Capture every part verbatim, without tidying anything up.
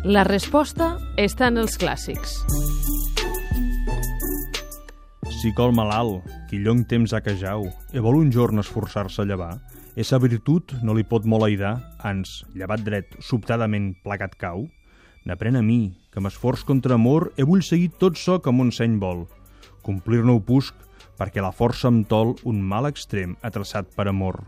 La resposta està en els clàssics. Si col malalt, qui llong temps ha quejau, e vol un jorn esforçar-se a llevar, essa virtut no li pot molt aïdar, ans, llevat dret, sobtadament placat cau. N'aprèn a mi, que m'esforç contra amor, e vull seguir tot so que mon seny vol. Complir-ne ho pusc, perquè la força em tol un mal extrem atraçat per amor.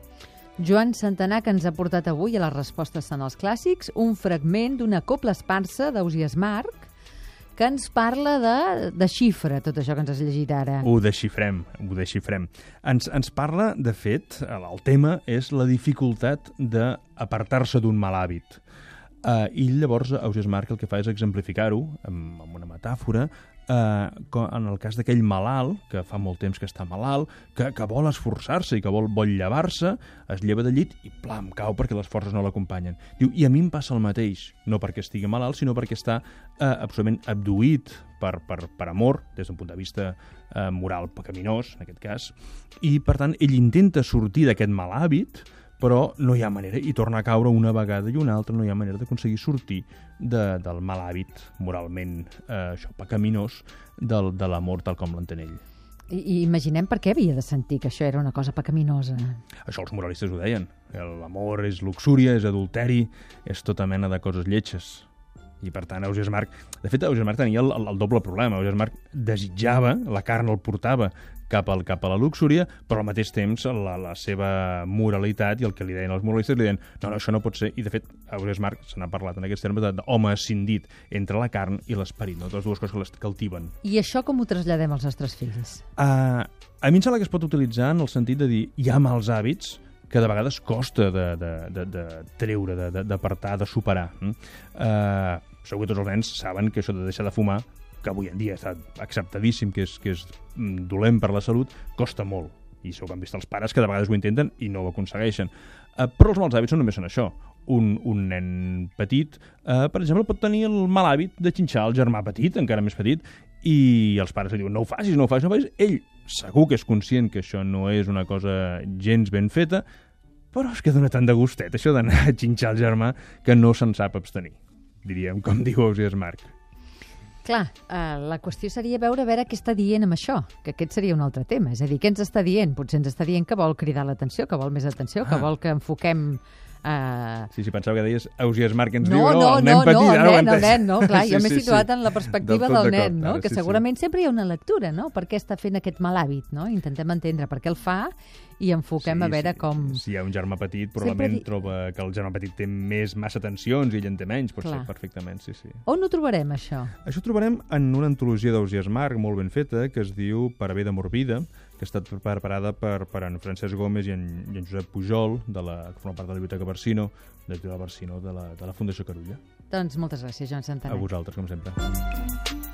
Joan Santanà, que ens ha portat avui a les respostes en els clàssics, un fragment d'una copla esparsa d'Ausiàs March, que ens parla de, de xifra, tot això que ens has llegit ara. Ho desxifrem, ho desxifrem. Ens, ens parla, de fet, el tema és la dificultat d'apartar-se d'un mal hàbit. Uh, I llavors Ausiàs March el que fa és exemplificar-ho amb, amb una metàfora, uh, en el cas d'aquell malalt, que fa molt temps que està malalt, que, que vol esforçar-se i que vol, vol llevar-se, es lleva del llit i plam, cau perquè les forces no l'acompanyen. Diu, i a mi em passa el mateix, no perquè estigui malalt, sinó perquè està uh, absolutament abduït per, per, per amor, des d'un punt de vista uh, moral pecaminós, en aquest cas, i per tant ell intenta sortir d'aquest mal hàbit, però no hi ha manera, i torna a caure una vegada i una altra, no hi ha manera d'aconseguir sortir de, del mal hàbit moralment eh, això, pecaminós del, de l'amor tal com l'entén ell. I, I imaginem per què havia de sentir que això era una cosa pecaminosa. Això els moralistes ho deien. L'amor és luxúria, és adulteri, és tota mena de coses lletges. I per tant, Ausiàs March... De fet, Ausiàs March tenia el, el, el doble problema. Ausiàs March desitjava, la carn el portava cap, al, cap a la luxúria, però al mateix temps la, la seva moralitat i el que li deien els moralistes li deien no, no, això no pot ser. I de fet, Ausiàs March se n'ha parlat en aquests termes d'home ascendit entre la carn i l'esperit, no? Les dues coses que les cultiven. I això com ho traslladem als nostres fills? Uh, a mi em sembla que es pot utilitzar en el sentit de dir hi ha mals hàbits que de vegades costa de, de, de, de treure, d'apartar, de, de superar. Uh, segur que tots els nens saben que això de deixar de fumar, que avui en dia està acceptadíssim, que és, que és dolent per la salut, costa molt. I segur que han vist els pares que de vegades ho intenten i no ho aconsegueixen. Uh, però els mals hàbits no només són això. Un, un nen petit, uh, per exemple, pot tenir el mal hàbit de xinxar el germà petit, encara més petit, i els pares li diuen no ho facis, no ho facis, no ho facis. Ell segur que és conscient que això no és una cosa gens ben feta, però és que dona tant de gustet, això d'anar a xinxar el germà, que no se'n sap abstenir, diríem, com diu Ausiàs March. Clar, eh, la qüestió seria veure a veure què està dient amb això, que aquest seria un altre tema. És a dir, què ens està dient? Potser ens està dient que vol cridar l'atenció, que vol més atenció, ah. que vol que enfoquem... Uh... Sí, sí, pensava que deies Ausiàs March que ens no, diu, no, no, el nen no, petit, no, ara ho el nen, el nen, no, clar, sí, jo m'he sí, situat sí. en la perspectiva del, del nen, no? Ara, que sí, segurament sí. sempre hi ha una lectura, no? Per què està fent aquest mal hàbit, no? Intentem entendre per què el fa i enfoquem sí, a veure sí. com... Si hi ha un germà petit, probablement di... troba que el germà petit té més massa tensions i ell en té menys, pot clar. Ser perfectament, sí, sí. On ho trobarem, això? Això ho trobarem en una antologia d'Ausiàs March molt ben feta, que es diu Per haver de morbida, que ha estat preparada per, per en Francesc Gómez i en, i en Josep Pujol, de la, que forma part de la Biblioteca Barsino, de la Barsino de la, de la Fundació Carulla. Doncs moltes gràcies, Joan Santanà. A vosaltres, com sempre.